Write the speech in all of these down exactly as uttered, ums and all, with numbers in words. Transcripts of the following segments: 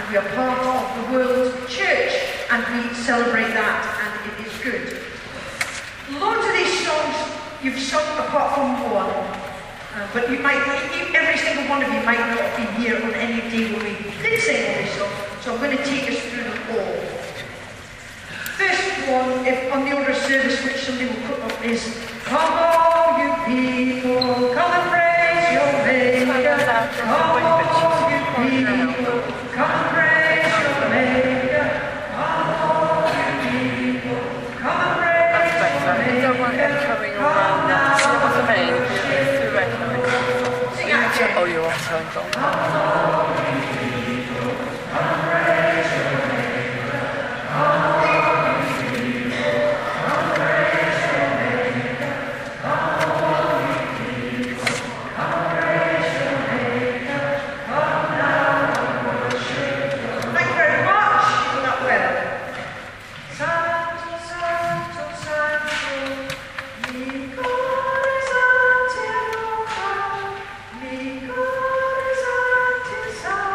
we are part of the world church, and we celebrate that, and it is good. Loads of these songs you've sung apart from one, uh, but you might, every single one of you might not have been here on any day when we did sing all these songs, so I'm going to take us through them all. First one, if on the order of service, which somebody will put up, is come all you people, come and praise your Maker. Come all you people, come and praise your Maker. Come all you people, come and praise your Maker. Come now. Sing out again. Oh, you're on time, Tom. Come all you people, come and praise your Maker. Come all you people, come and praise your Maker. Come all you people, come and praise your Maker. Come now and worship. Thank you very much. You did that well. Santo, Santo, Santo, mi cuore santifica, mi cuore santifica.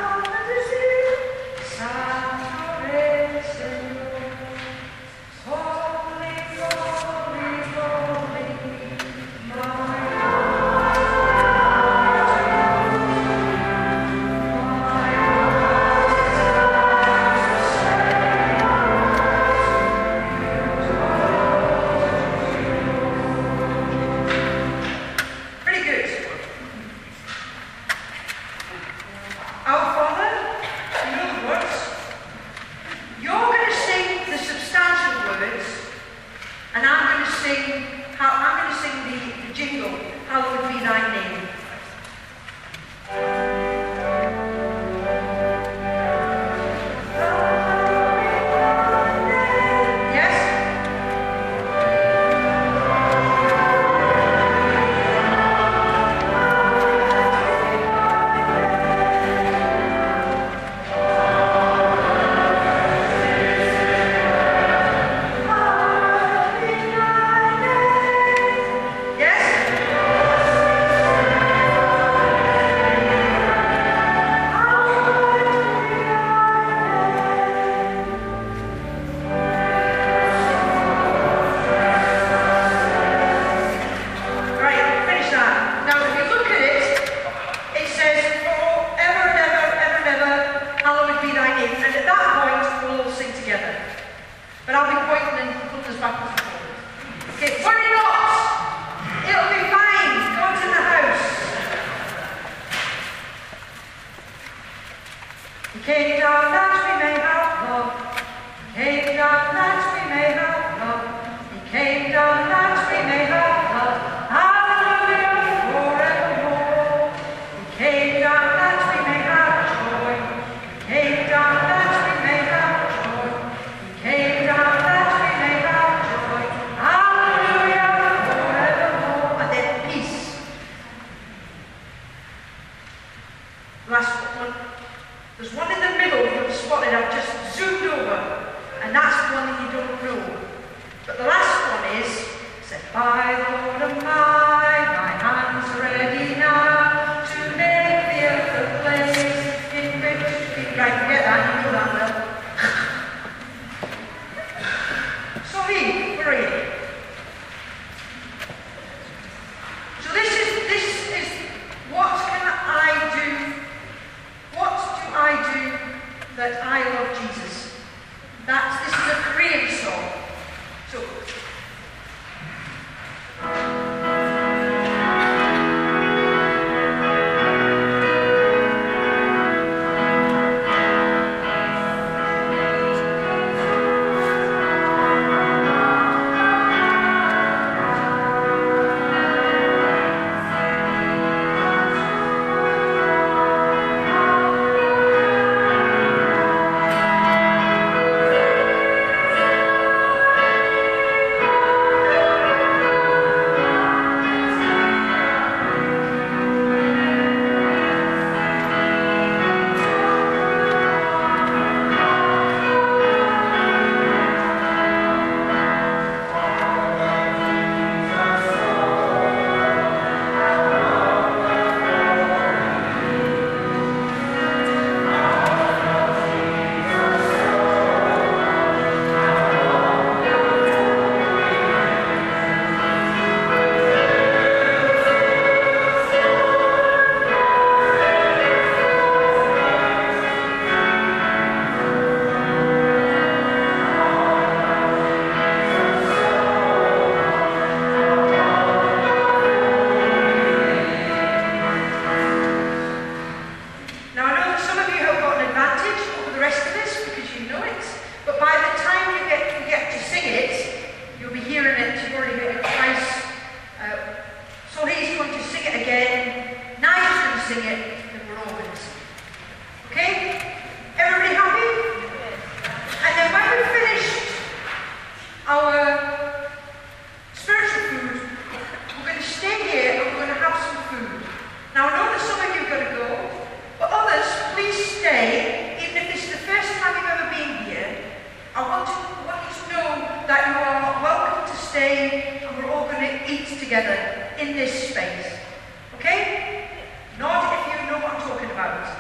Now, I know that some of you have got to go, but others, please stay. Even if this is the first time you've ever been here, I want, to, I want you to know that you are welcome to stay, and we're all going to eat together in this space. Okay? Nod if you know what I'm talking about.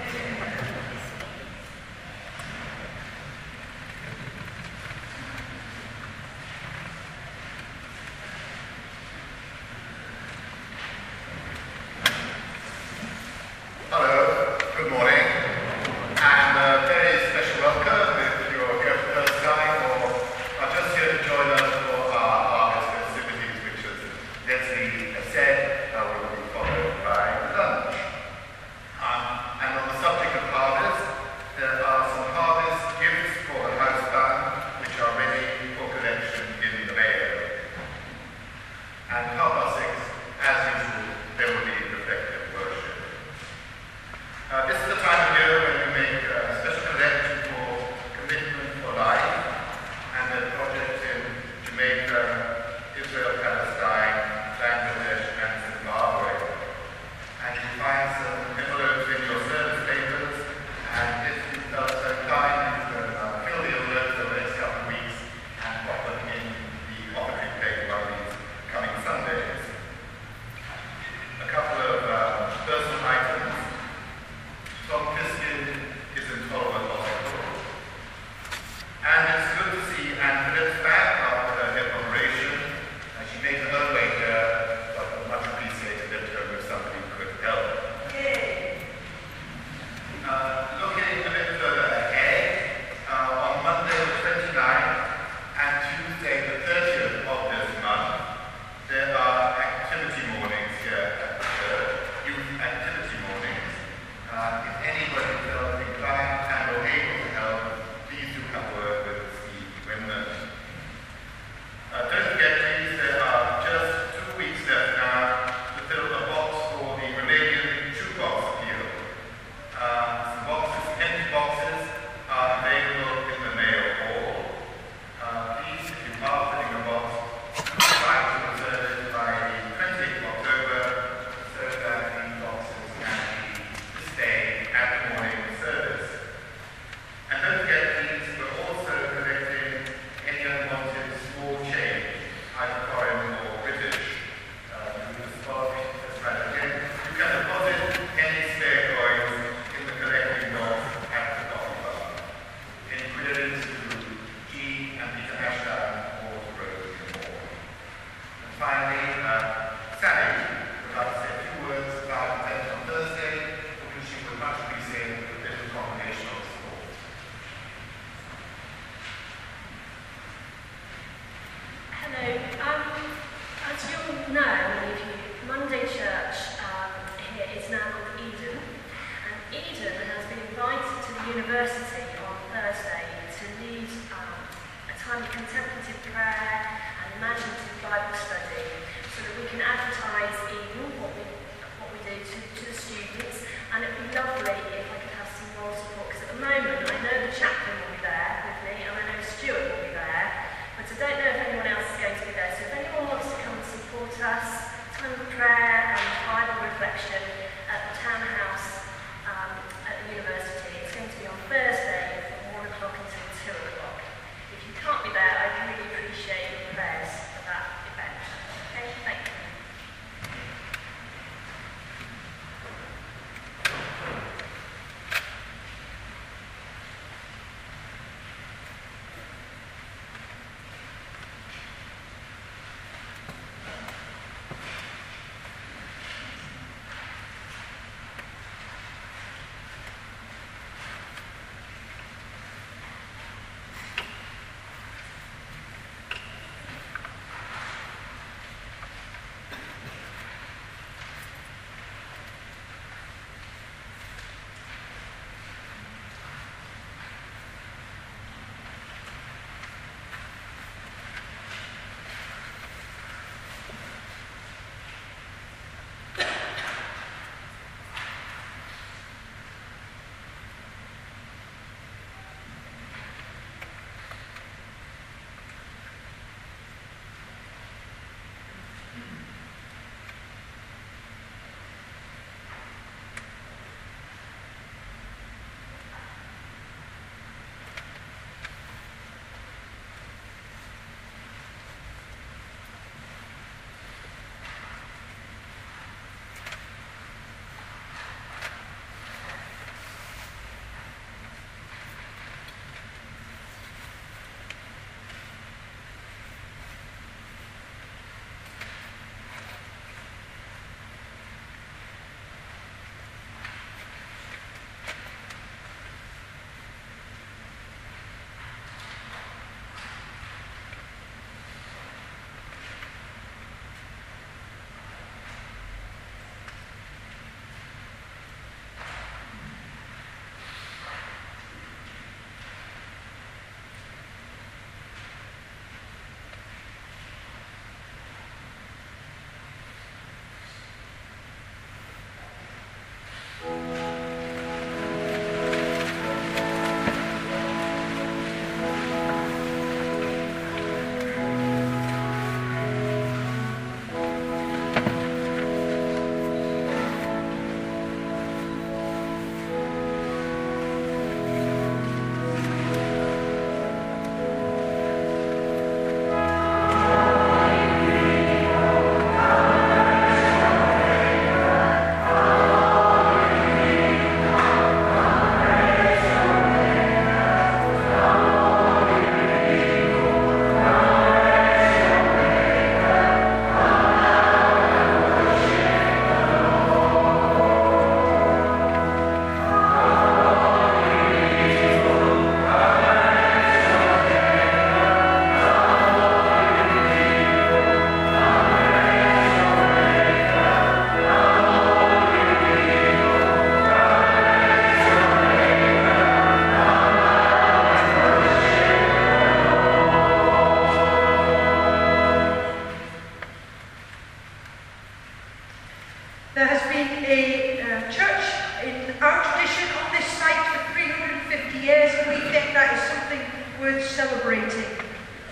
Hello, good morning, and a very special welcome if you're here for the first time or are just here to join us for our harvest festivities, which, as Leslie has said, uh, will be followed by lunch. Um, and on the subject of harvest, there are some harvest gifts for the house band, which are ready for collection in the mail. And half past six, as usual, there will be reflective worship. Uh, this is the time of year when we make a special collection for Commitment for Life and the project in Jamaica, Israel, Palestine, Bangladesh and Zimbabwe. And you find some envelopes in your service papers, and if you've done so kind, you can uh, fill the envelopes over the next couple of weeks and pop them in the offertory plate one of these coming Sundays. A couple of uh, personal items. Tom Fiskin is in Tolworth Hospital. And it's good to see Anne Phillips back after her hip operation. And she made her own way here, but much appreciated that her with somebody who could help. Yay! Uh, looking a bit further ahead, uh, on Monday the twenty-ninth and Tuesday the thirtieth of this month, there are activity mornings here at the church, youth activity mornings. Uh, if anybody feels inclined and or able to help, please do come work with Steve Windman. Uh, don't forget, please, there are just two weeks left now to fill a box for the Romanian shoebox appeal. Uh, some boxes, empty boxes, are available in the mail hall. Uh, please, if you are filling a box, try to reserve it by the twentieth of October so that the boxes can be stay at the morning service. And don't forget, please, we're also collecting any unwanted small change, either foreign or British. Uh, you can deposit, again, you can deposit any spare coins in the collecting box at the coffee bar. In clearance to G and Peter Ashdown or to Rosie Moore. And finally, uh, Sally would like to say a few words about the event on Thursday, for which she would much appreciate a bit of congregational support. Hello. Um, as you all know, many of you, Monday Church um, here is now called Eden. And Eden has been invited to the university on Thursday to lead um, a time of contemplative prayer and imaginative Bible study so that we can advertise Eden, what we, what we do to, to the students. And it'd be lovely if I could have some more support, because at the moment I know the chaplain will be there with me and I know Stuart will be there. But I don't know if anyone else is going to be there. So if anyone wants to come and support us, time of prayer and Bible reflection at the townhouse um, at the university, it's going to be on Thursday from one o'clock until two o'clock. If you can't be there, I'd really appreciate your prayers for that event. Okay, thank you.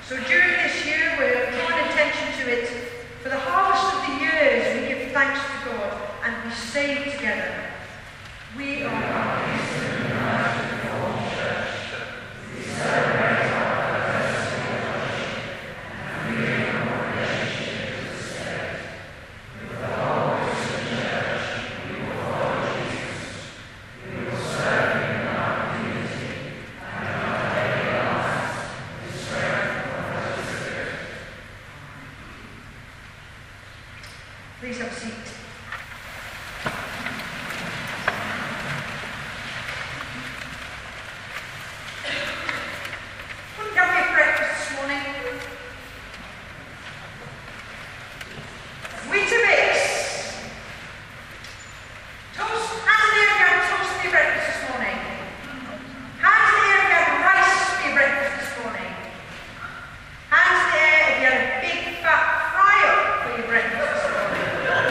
So during this year, we're drawing attention to it. For the harvest of the years, we give thanks to God and we save together. We are Please have a seat. What did you have for breakfast this morning? Weetabix. Toast. Hands in the air if you had toast for your breakfast this morning. Hands in the air if you had rice for your breakfast this morning. Hands in the air if you had a big fat fry-up for your breakfast this morning.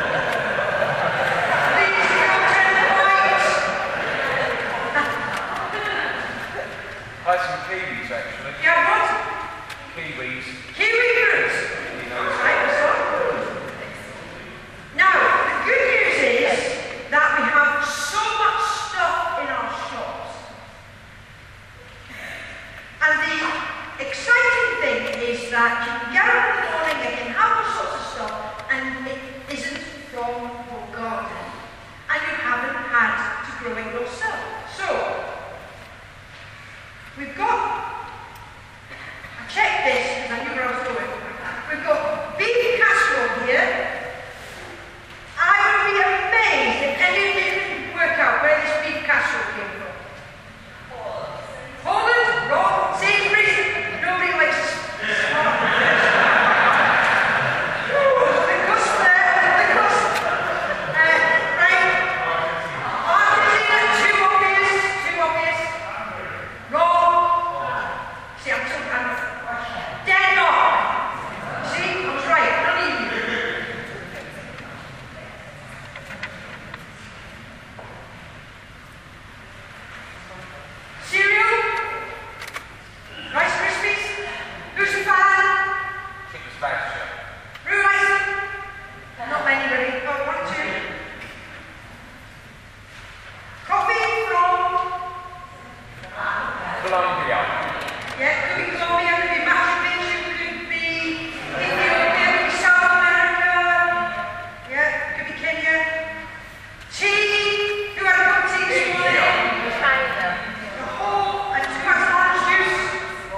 I had some kiwis actually. Yeah, what? Kiwis. Kiwi fruit. You know, Right, so. Now, the good news is that we have so much stuff in our shops. And the exciting thing is that you can get up in the morning and you can have all sorts of stuff and it isn't from your garden. And you haven't had to grow it yourself. So, we've got, I checked this because I knew where I was going. We've got beef casserole here. I would be amazed if any of you can work out where this beef casserole came from. Poland? Wrong. Sainsbury's? Nobody likes this. Ooh, the cusp there, the cusp. Uh, right. Argentina, too obvious, too obvious. Wrong. See, I'm so I'm Denmark. See, I was right. None of you. Cereal? Rice Krispies? Who's a fan? Czechoslovakia. Rue Rice? Not many really. Oh, one, two. Coffee from? Colombia. Yeah, could be Colombia, could be Machu Picchu, could be Ethiopia, could be South America. Yeah, could be Kenya. Tea. Who had a cup of tea this morning? The whole, and two has orange juice.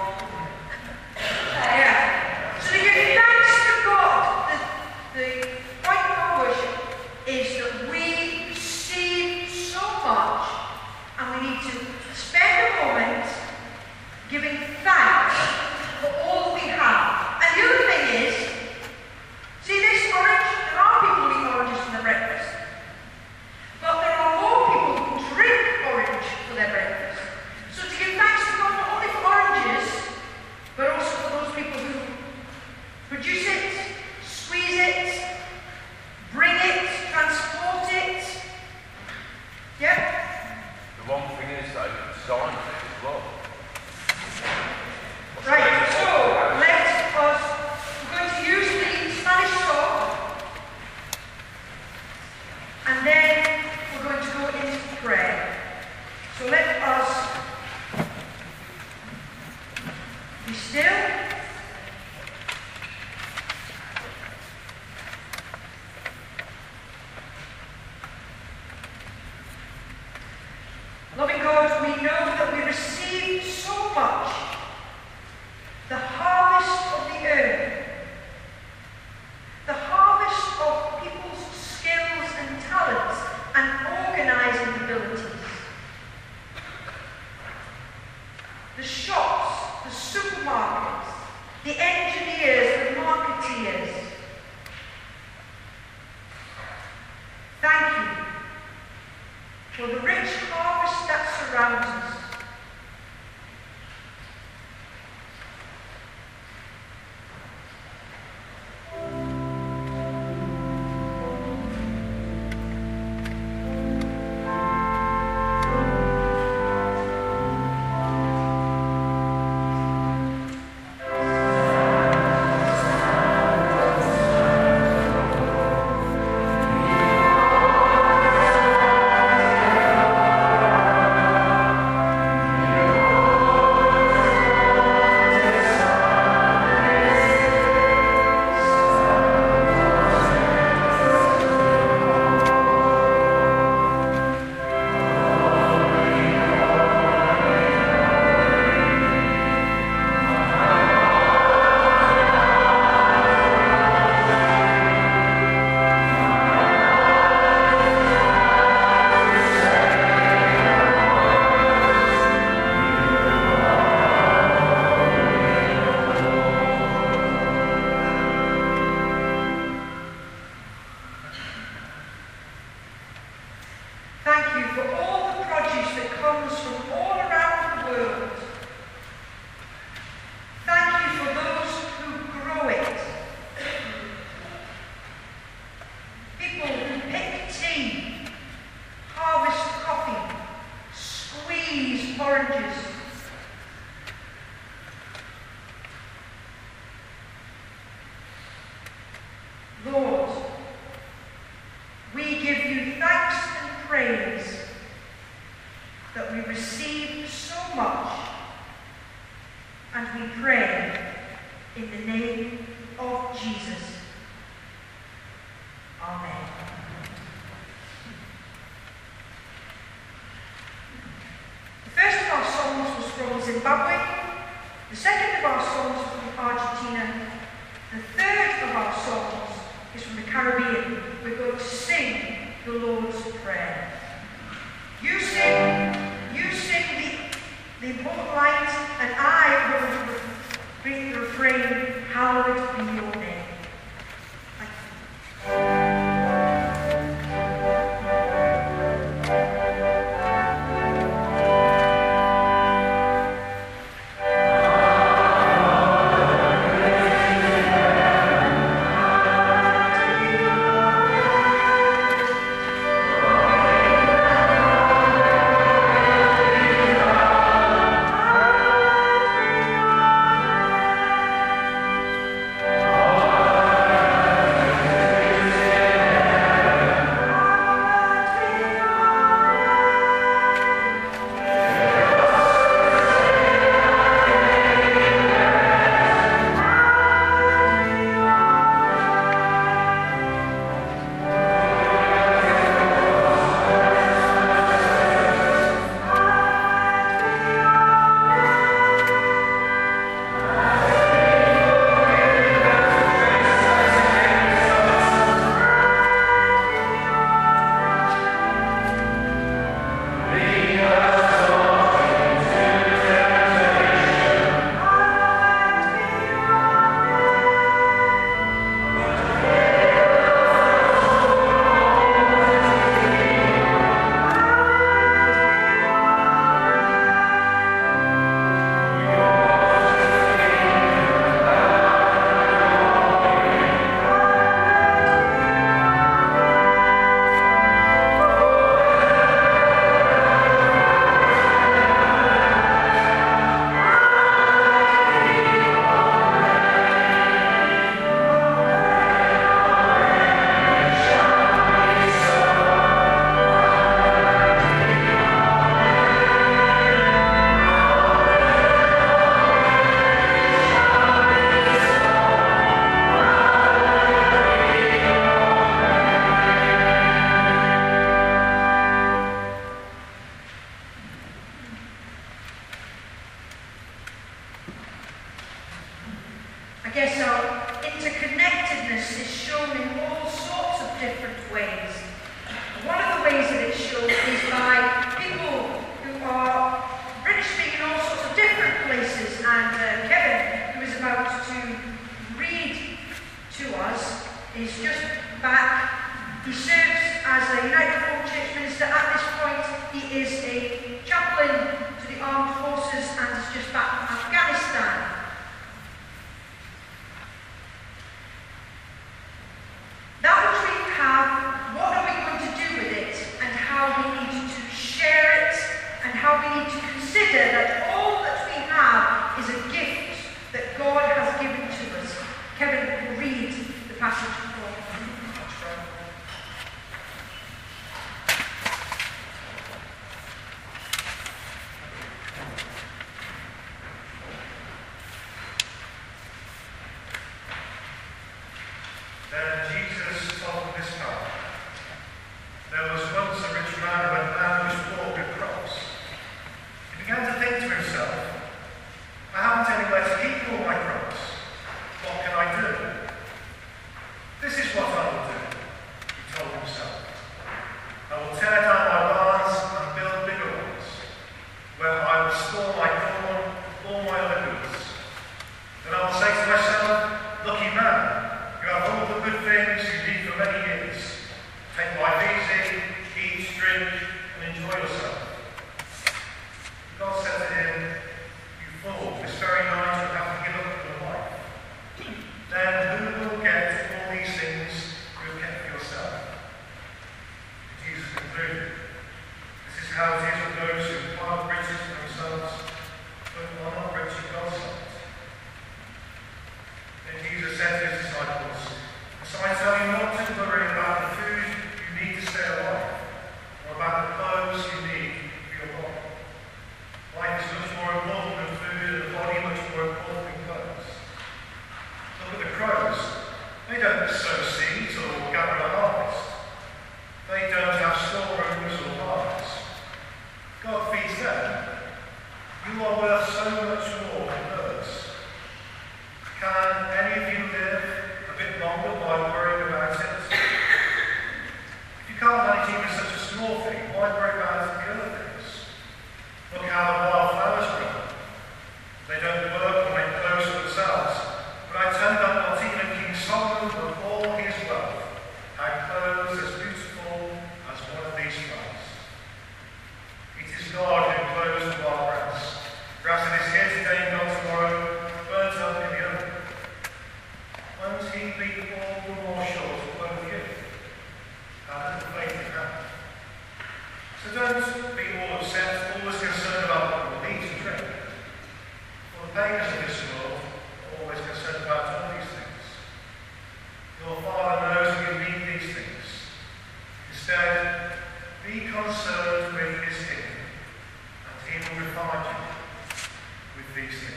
Yeah. So to give thanks to God, the, the point of our worship is that we receive so much and we need to spend a moment giving thanks for all we have. And the other thing is, see this orange? There are people who eat oranges for their breakfast. But there are more people who drink orange for their breakfast. So to give thanks to God not only for oranges, but also for those people who produce it, squeeze it, bring it, transport it. Yep. The one thing is though, sign it as well. Right, so let us, we're going to use the Spanish song, and then we're going to go into prayer. So let us be still. Loving God, we know that we receive so much. The harvest of the earth, the harvest of people's skills and talents and organising abilities. The shops, the supermarkets, the engineers, the marketeers. Thank you for the rich harvest that surrounds us. Lord, we give you thanks and praise that we receive so much, and we pray in the name of Jesus. Amen. The first of our songs was from Zimbabwe, the second of our songs was from Argentina, the third of our songs is from the Caribbean. We're going to sing the Lord's Prayer. You sing, you sing the, the important lines, and I will bring the refrain, hallowed be your name. Thank you. Said to his disciples, besides tell you not to worry about the food you need to stay alive, or about the clothes you need for your body. Life is much more important than food, and the body much more important than clothes. Look at the crows. They don't sow seeds or gather a harvest. They don't have storerooms or barns. God feeds them. You are worth so much more than birds. Can any of you live a bit longer by worrying about it? If you can't manage even such a small thing, why worry about the other things? Look how the wildflowers grow. They don't work or make clothes for themselves, but I turned up not even King Solomon with all his wealth had clothes as beautiful as one of these flowers. It is God who clothes the wild grass. Grass that is here today and not tomorrow, burnt up in the oven. Won't he be all the more sure to clothe you? How little faith you have. So don't be all upset, always concerned about what you will eat and drink. For the pagans of this world are always concerned about all these things. Your Father knows that you need these things. Instead, be concerned with his kingdom, and he will provide you with these things.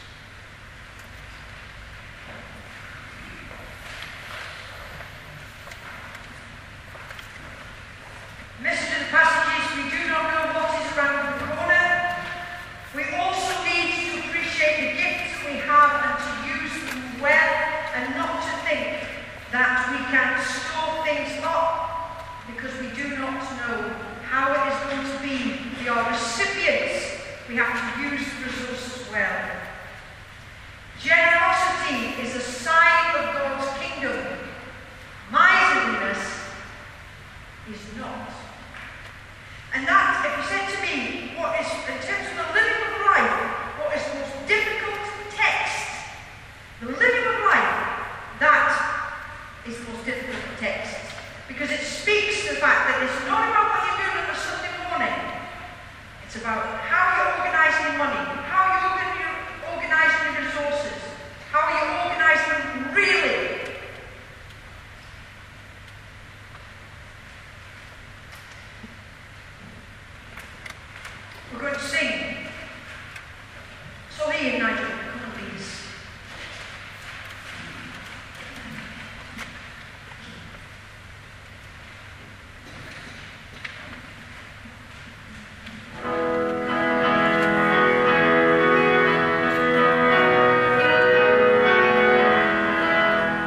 Listen to the passages. We do not know what is around the corner. We also need to appreciate the gifts we have and to use them well, and not to think that we can store things up because we do not know how it is going to be. We are recipients. We have to use the resources well. Generosity is a sign of God's kingdom. Miserliness is not. And that, if you said to me, what is, in terms of the living of life, what is the most difficult text? The living of life, that is the most difficult text. Because it speaks to the fact that it's not about what you're doing on a Sunday morning. It's about how you're organising your money, how you're organising your resources, how you're organising them really. We're going to sing. So here, Nigel, come on, please. Thank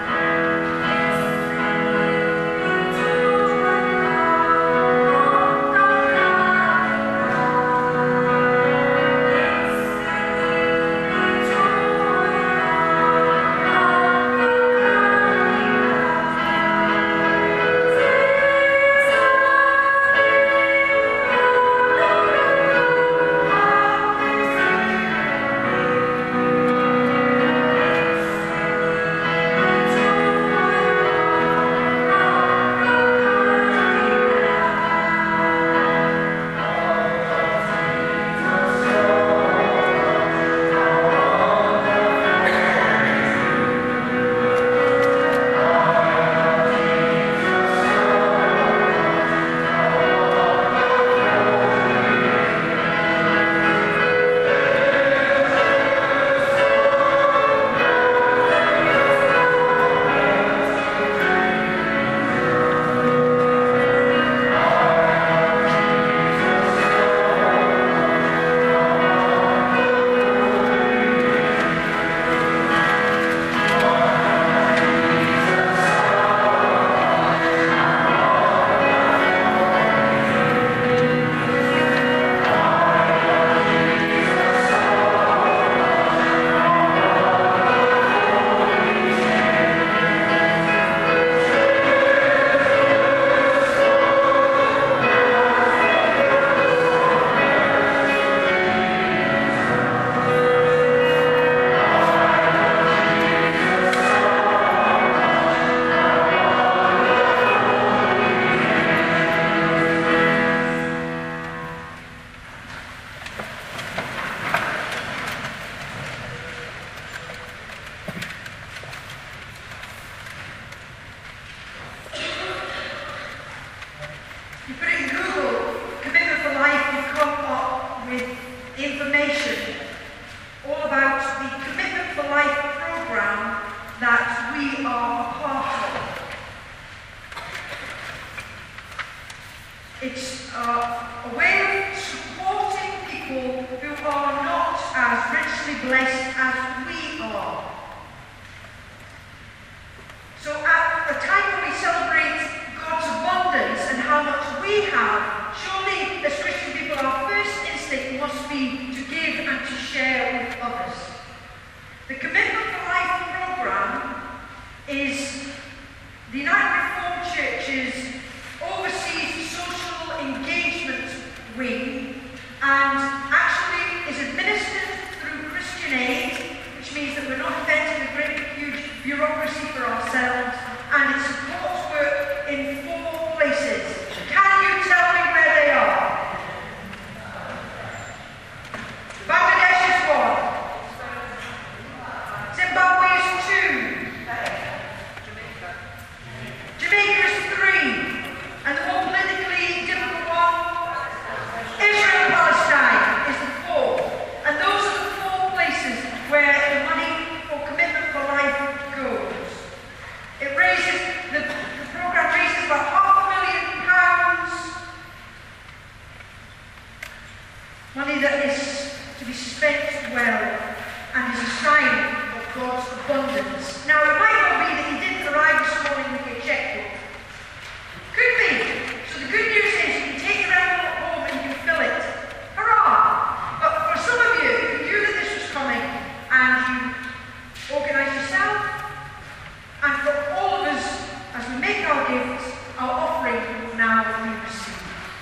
information all about the Commitment for Life programme that we are a part of. It's uh, a way of supporting people who are not as richly blessed as we are. So at a time when we celebrate God's abundance and how much we have, surely as Christian people our first instinct must be to give and to share with others. The Commitment for Life programme is the United Reformed Church's overseas social engagement wing and actually is administered through Christian Aid, which means that we're not inventing a great huge bureaucracy for ourselves, and it supports work in four places. Can you tell me where they are? Bangladesh is one. Zimbabwe is two. Jamaica is three. And the more politically difficult one, Israel and Palestine is the fourth. And those are the four places where the money for Commitment for Life goes. It raises, the, the programme raises about half a million pounds. Money that is to be spent well and is a sign of God's abundance. Now, it might not be that you didn't arrive this morning with your checkbook. Could be. So the good news is you can take your envelope home and you can fill it. Hurrah! But for some of you who knew that this was coming and you organised yourself, and for all of us, as we make our gifts, our offering will now be received.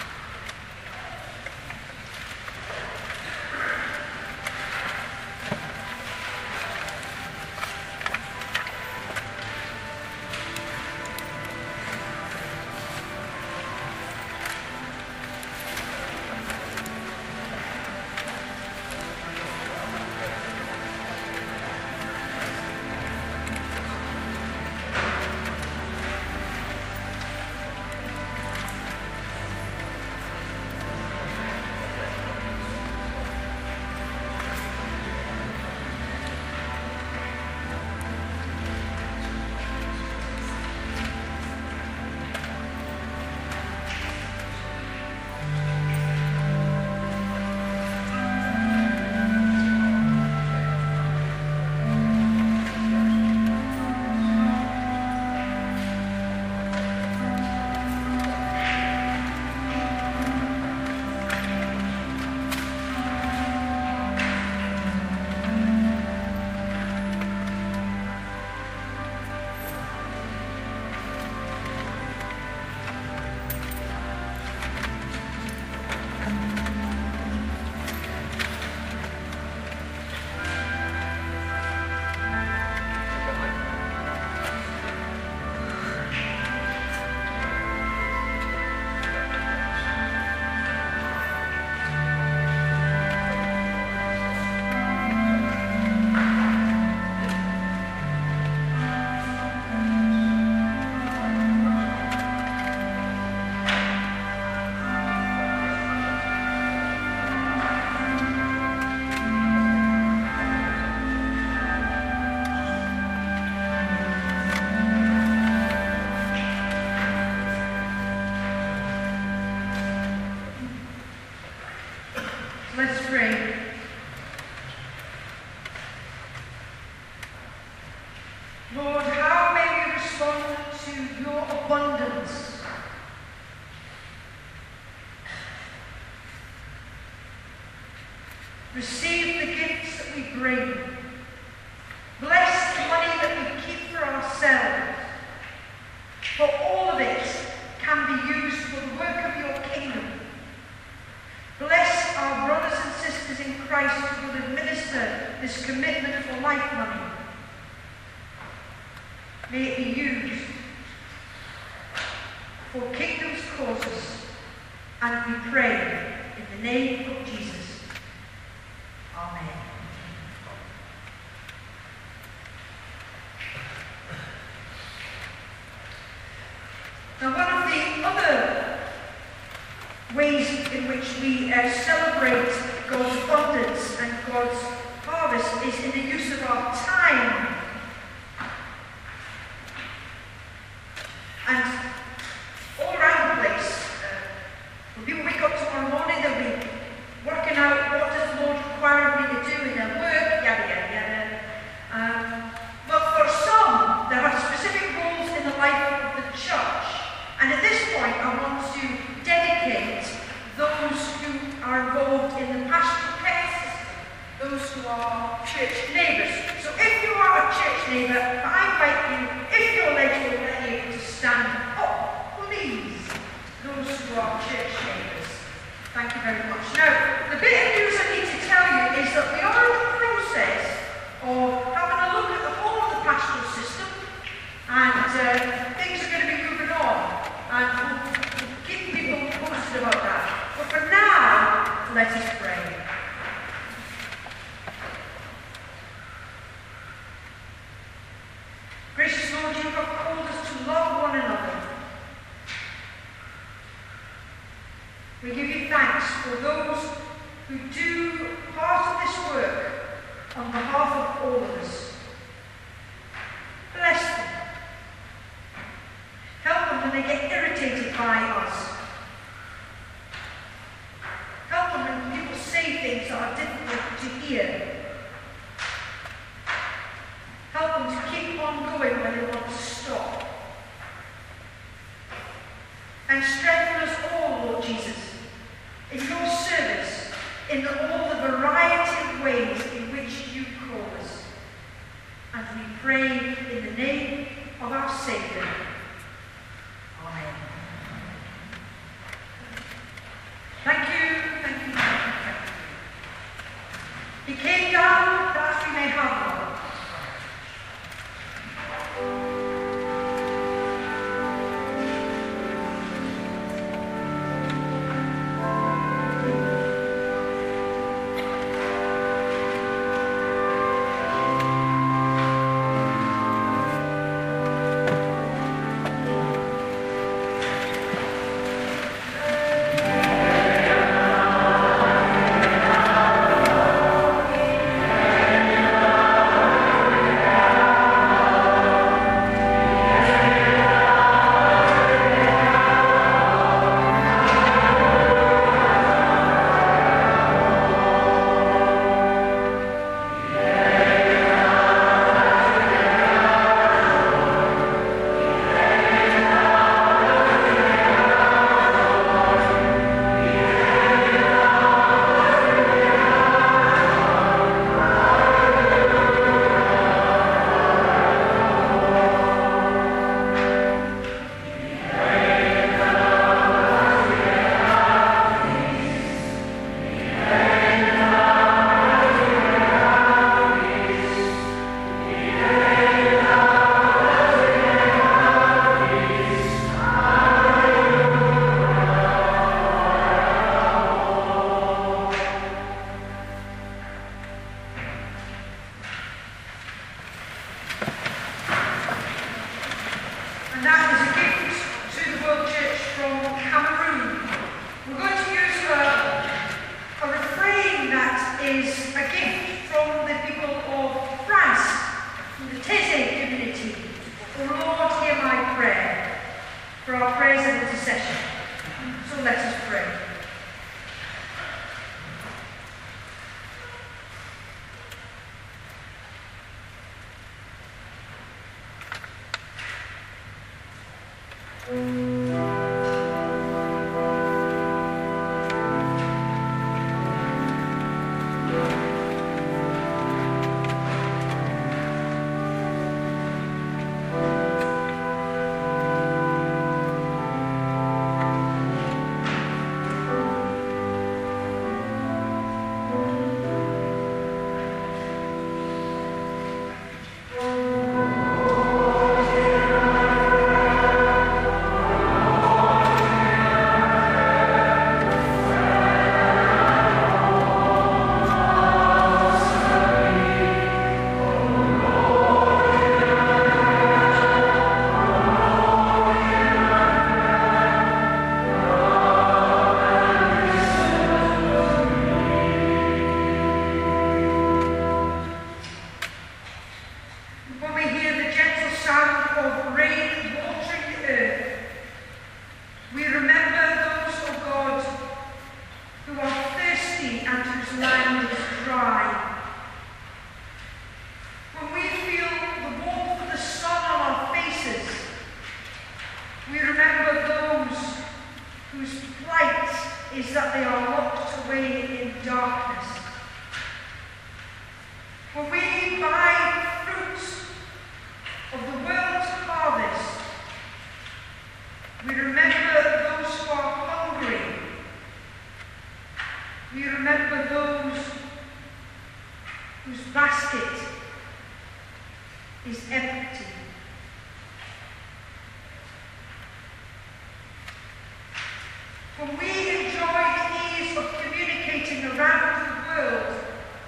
Let's pray. Lord, how may we respond to your abundance? Receive the gifts that we bring. Bless the money that we keep for ourselves. For all of it can be used for the work of your kingdom. Bless our brothers and sisters in Christ who will administer this Commitment for Life money. May it be used for kingdom's causes, and we pray in the name of Jesus. Amen. Now, one of the other ways in which we uh, celebrate God's abundance and God's harvest is in the use of our time. And all around the place, uh, when people wake up tomorrow morning, they'll be working out what does the Lord require of me to do in their work, yada, yada, yada. Um, but for some, there are specific roles in the life of the church. And at this point, I want to dedicate those who are involved in the pastoral care system, those who are church neighbours. So if you are a church neighbour, I invite you, if your legs will let you, to stand up, please. Those who are church neighbours. Thank you very much. Now, the bit of news I need to tell you is that we are in the process of having a look at the whole of the pastoral system, and uh, things are going to be moving on. And we'll keep people posted about that. But for now, let us pray. Gracious Lord, you have called us to love one another. We give you thanks for those who do part of this work on behalf of all of us. Bless them. Help them when they get irritated by us. Help them when people say things that are difficult to hear. Help them to keep on going when they want to stop. And strengthen us all, Lord Jesus, in your service, in the, all the variety of ways in which you call us. And we pray in the name of our Saviour. Amen. Thank you, thank you, thank you, thank you. He came down that we may have one. Thank We remember those whose plight is that they are locked away in darkness. When we buy fruits of the world's harvest, we remember those who are hungry. We remember those whose basket is empty. When we enjoy the ease of communicating around the world,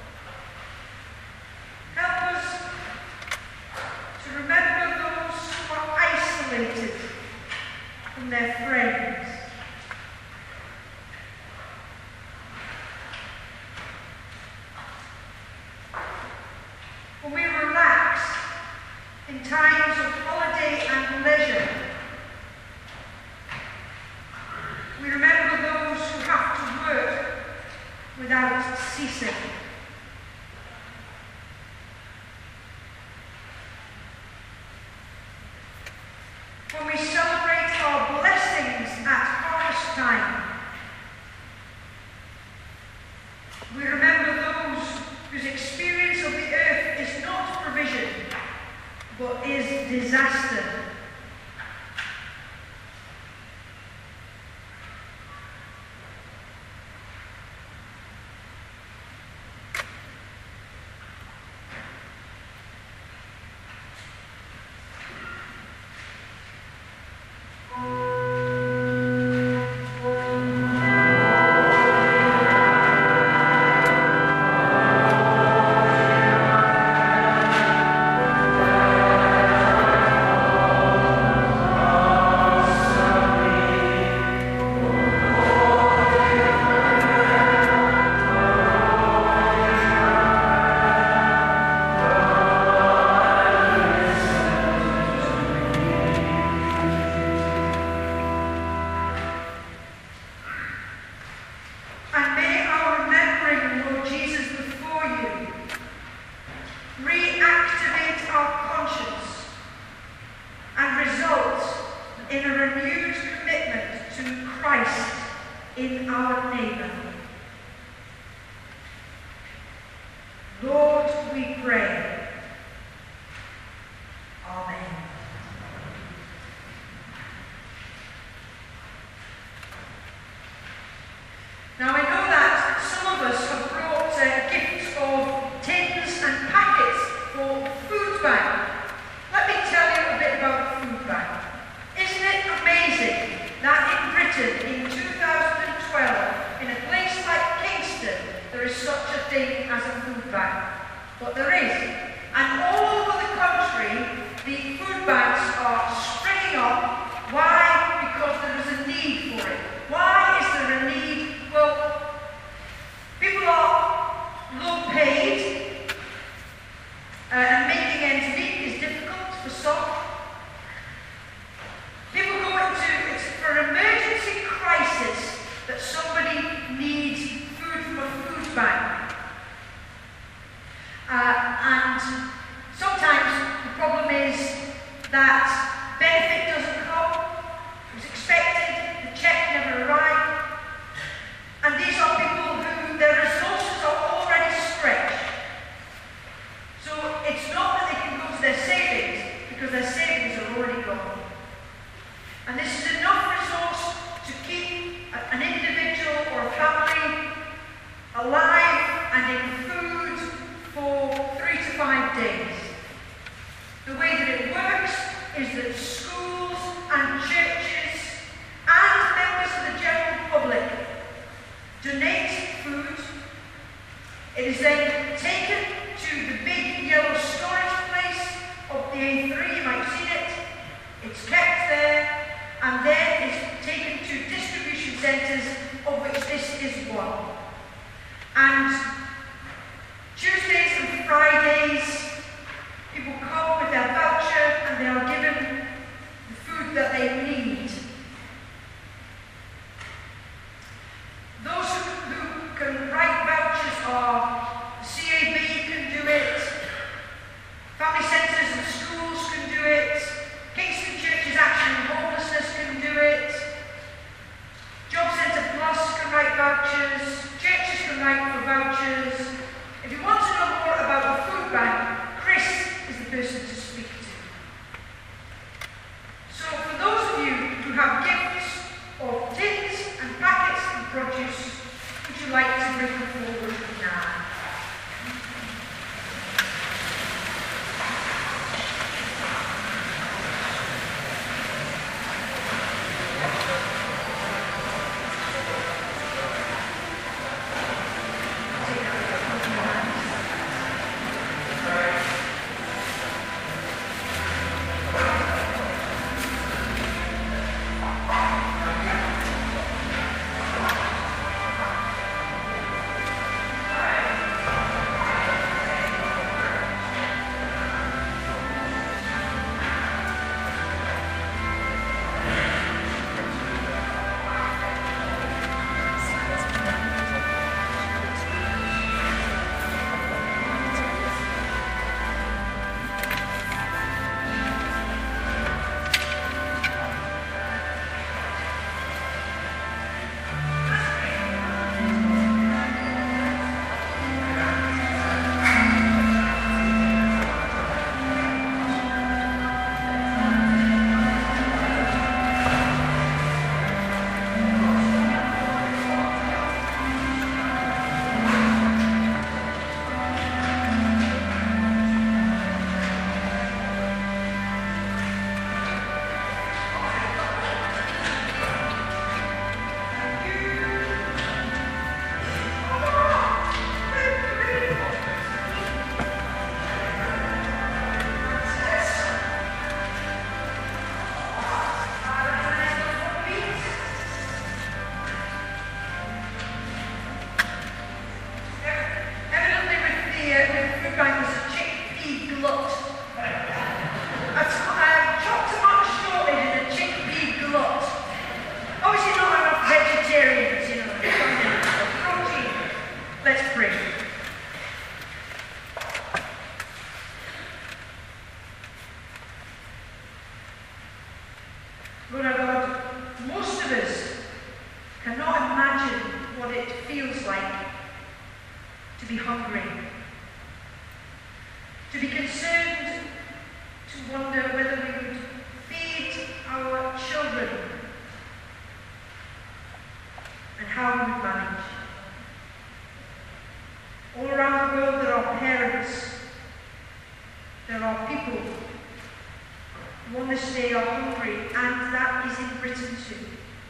help us to remember those who are isolated from their friends. When we relax in times of holiday and leisure, we remember those who have to work without ceasing. When we celebrate our blessings at harvest time, we remember those whose experience of the earth is not provision, but is disaster. In our neighbour. Lord, we pray. Amen. Now I know that some of us have brought uh, gifts of tins and packets for food bank. Let me tell you a bit about the food bank. Isn't it amazing that in Britain in two thousand twelve, in a place like Kingston, there is such a thing as a food bank? But there is. And all over the country, the food banks are springing up. Why? Because there is a need for it. Why is there a need? Well, people are low paid, uh, and making ends meet is difficult for some. People go into, it's for emergency crisis that somebody needs food from a food bank. Uh, and sometimes the problem is that benefit doesn't come. It was expected, the check never arrived. And these are people who their resources are already stretched. So it's not that they can go to their savings, because their savings are already gone. And this is enough resource to keep a, an individual or a family alive and in food for three to five days. The way that it works is that schools and churches and members of the general public donate food. It is then taken to the big yellow storage place of the A three, you might have seen it. It's kept there, and then it's taken to distribution centres, of which this is one. And Tuesdays and Fridays, people come with their voucher and they are given most of us cannot imagine what it feels like to be hungry, to be concerned, to wonder whether we would feed our children and how we would manage. All around the world there are parents, there are people who on this day are hungry, and that is in Britain too.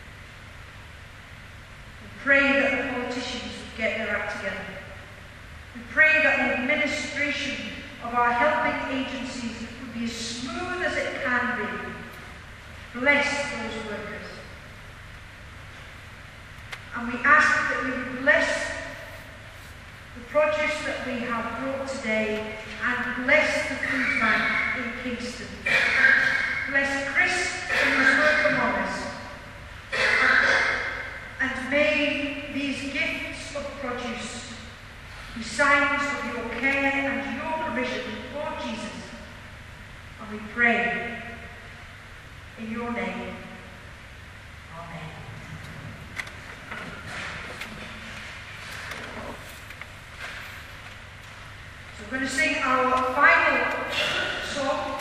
We pray that the politicians would get their act together. We pray that the administration of our helping agencies would be as smooth as it can be. Bless those workers. And we ask that you would bless the produce that we have brought today, and bless the food bank in Kingston. Bless Chris and his work among us. And may these gifts of produce be signs of your care and your provision, Lord Jesus. And we pray in your name. Amen. So we're going to sing our final song.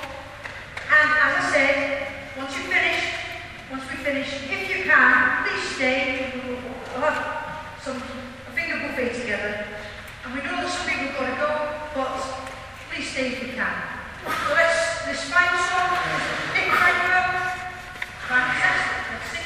And as I said, once you finish, once we finish, if you can, please stay. We'll have some a finger buffet together. And we know that some people have got to go, but please stay if you can. So let's, this final song, Nick Craigwell, fantastic, let's sing.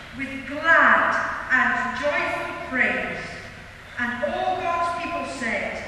Glad and joyful praise. And all God's people said,